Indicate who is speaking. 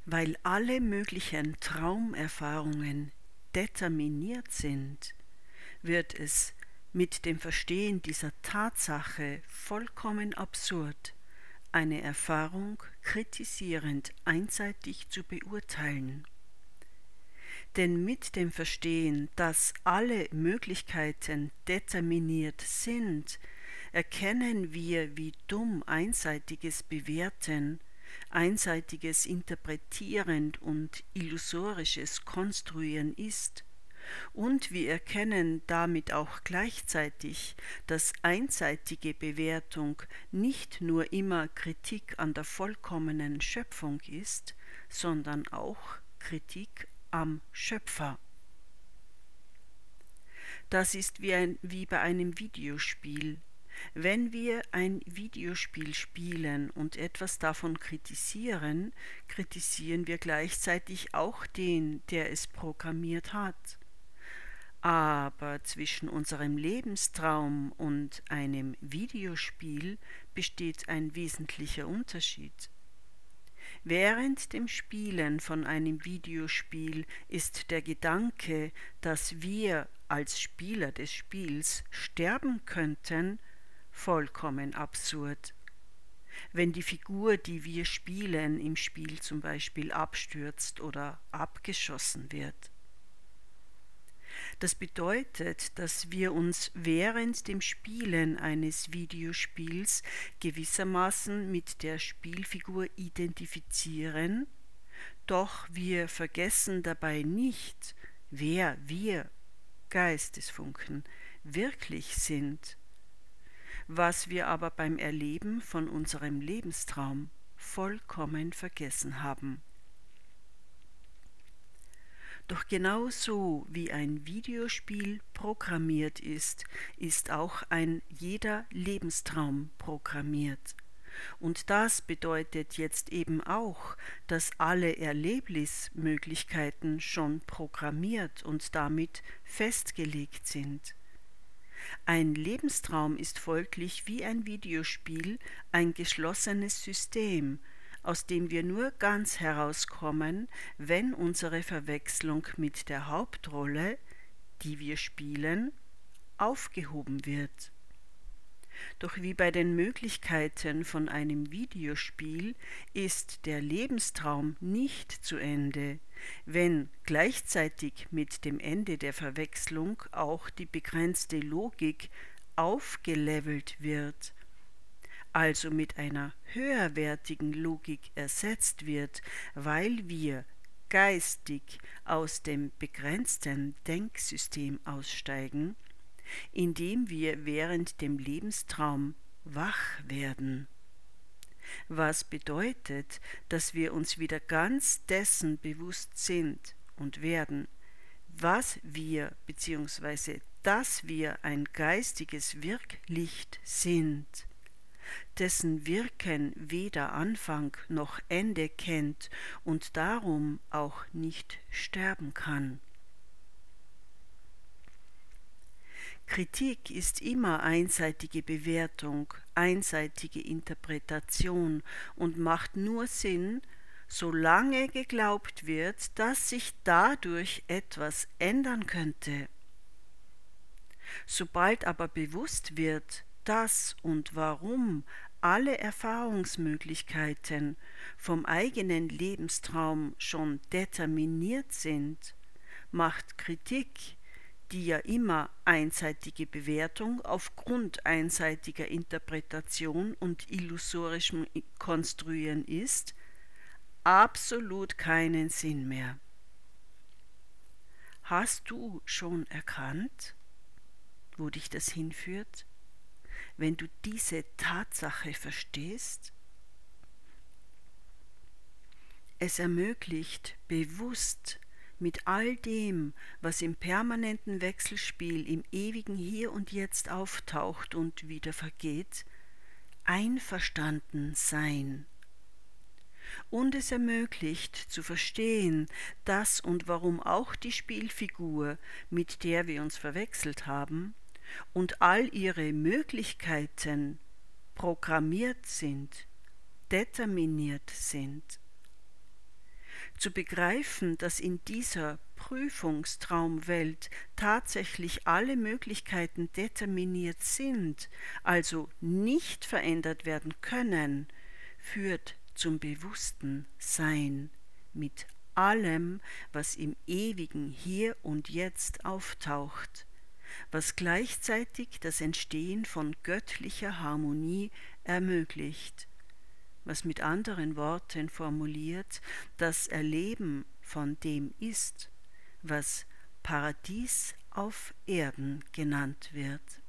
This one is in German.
Speaker 1: Weil alle möglichen Traumerfahrungen determiniert sind, wird es mit dem Verstehen dieser Tatsache vollkommen absurd, eine Erfahrung kritisierend einseitig zu beurteilen. Denn mit dem Verstehen, dass alle Möglichkeiten determiniert sind, erkennen wir, wie dumm einseitiges Bewerten, einseitiges Interpretieren und illusorisches Konstruieren ist, und wir erkennen damit auch gleichzeitig, dass einseitige Bewertung nicht nur immer Kritik an der vollkommenen Schöpfung ist, sondern auch Kritik am Schöpfer. Das ist wie bei einem Videospiel. Wenn wir ein Videospiel spielen und etwas davon kritisieren, kritisieren wir gleichzeitig auch den, der es programmiert hat. Aber zwischen unserem Lebenstraum und einem Videospiel besteht ein wesentlicher Unterschied. Während dem Spielen von einem Videospiel ist der Gedanke, dass wir als Spieler des Spiels sterben könnten, vollkommen absurd. Wenn die Figur, die wir spielen, im Spiel zum Beispiel abstürzt oder abgeschossen wird. Das bedeutet, dass wir uns während dem Spielen eines Videospiels gewissermaßen mit der Spielfigur identifizieren, doch wir vergessen dabei nicht, wer wir Geistesfunken wirklich sind, was wir aber beim Erleben von unserem Lebenstraum vollkommen vergessen haben. Doch genauso wie ein Videospiel programmiert ist, ist auch ein jeder Lebenstraum programmiert. Und das bedeutet jetzt eben auch, dass alle Erlebnismöglichkeiten schon programmiert und damit festgelegt sind. Ein Lebenstraum ist folglich wie ein Videospiel ein geschlossenes System, aus dem wir nur ganz herauskommen, wenn unsere Verwechslung mit der Hauptrolle, die wir spielen, aufgehoben wird. Doch wie bei den Möglichkeiten von einem Videospiel ist der Lebenstraum nicht zu Ende, wenn gleichzeitig mit dem Ende der Verwechslung auch die begrenzte Logik aufgelevelt wird, also mit einer höherwertigen Logik ersetzt wird, weil wir geistig aus dem begrenzten Denksystem aussteigen, indem wir während dem Lebenstraum wach werden. Was bedeutet, dass wir uns wieder ganz dessen bewusst sind und werden, was wir bzw. dass wir ein geistiges Wirklicht sind, dessen Wirken weder Anfang noch Ende kennt und darum auch nicht sterben kann. Kritik ist immer einseitige Bewertung, einseitige Interpretation und macht nur Sinn, solange geglaubt wird, dass sich dadurch etwas ändern könnte. Sobald aber bewusst wird, dass und warum alle Erfahrungsmöglichkeiten vom eigenen Lebenstraum schon determiniert sind, macht Kritik, die ja immer einseitige Bewertung aufgrund einseitiger Interpretation und illusorischem Konstruieren ist, absolut keinen Sinn mehr. Hast du schon erkannt, wo dich das hinführt, wenn du diese Tatsache verstehst? Es ermöglicht bewusst mit all dem, was im permanenten Wechselspiel im ewigen Hier und Jetzt auftaucht und wieder vergeht, einverstanden sein. Und es ermöglicht zu verstehen, dass und warum auch die Spielfigur, mit der wir uns verwechselt haben, und all ihre Möglichkeiten programmiert sind, determiniert sind. Zu begreifen, dass in dieser Prüfungstraumwelt tatsächlich alle Möglichkeiten determiniert sind, also nicht verändert werden können, führt zum bewussten Sein mit allem, was im ewigen Hier und Jetzt auftaucht, was gleichzeitig das Entstehen von göttlicher Harmonie ermöglicht, was mit anderen Worten formuliert das Erleben von dem ist, was Paradies auf Erden genannt wird.